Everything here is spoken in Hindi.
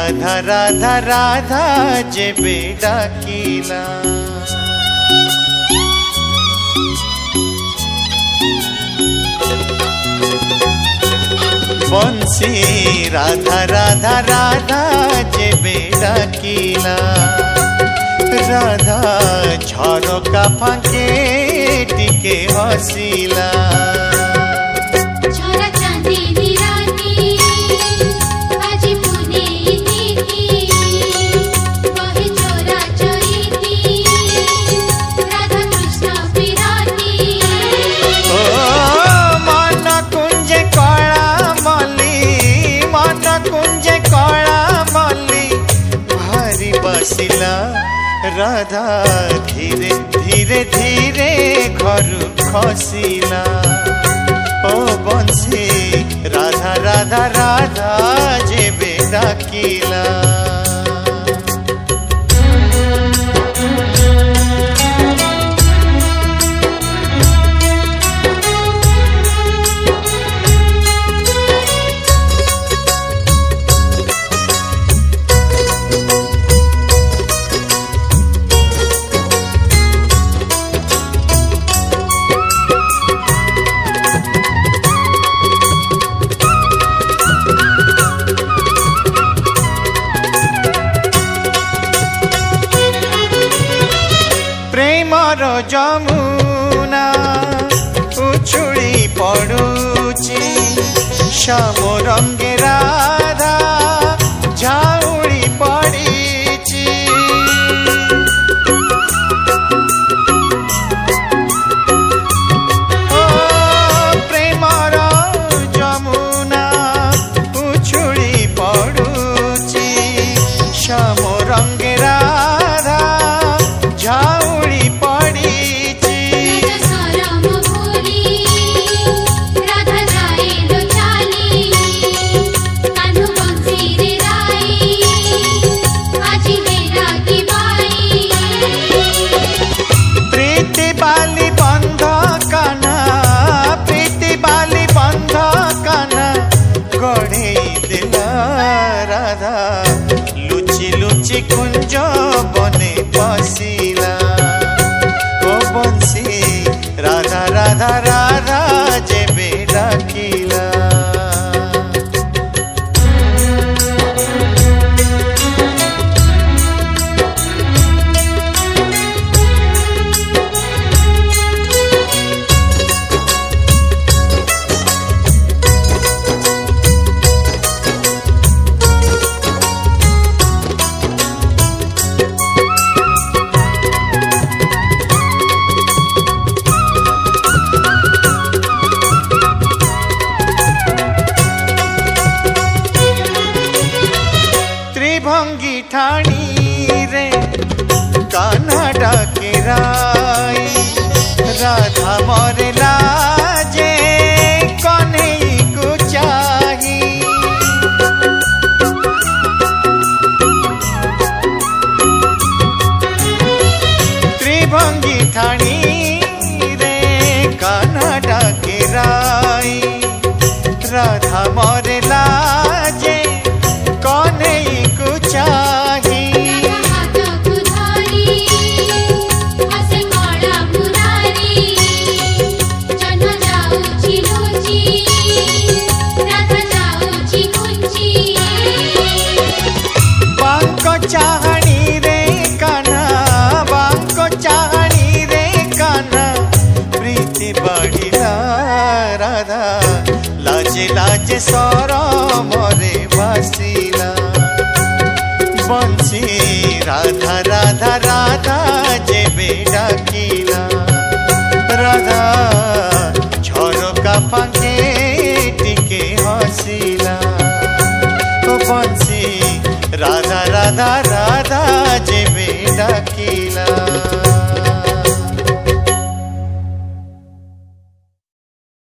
राधा राधा राधा जेबे डाकिला बंसी राधा राधा राधा जेबे डाकिला राधा झरका फांके टिके हसिला राधा धीरे धीरे धीरे घर खसिला ओ बंसी राधा राधा राधा जेबे डाकिला जमुना उछुड़ी पड़ुची श्याम रंगे राधा झाउड़ी पड़ीची ओ प्रेमर जमुना उछुड़ी पड़ुची श्याम रंगे राधा झाउड़ी कुंज बने बसिला ओ बंसी राधा राधा राधा जेबे डाकिला भंगी ठाणी रे कान्हा डाके राई राधा मोरे लाजे कन्हई को चाही त्रिभंगी ठाणी रे कान्हा डाके राई राधा मोरे लाजे कन्हई को चाही बांको चाहनी रे कान्हा बांको चाहनी रे कान्हा प्रीति बढ़िला राधा लाजे लाजे सरम रे बसिला बंसी राधा राधा राधा जेबे डाकिला राधा झरका फांके टिके हसिला ओ बंसी राधा राधा राधा जेबे डाकिला।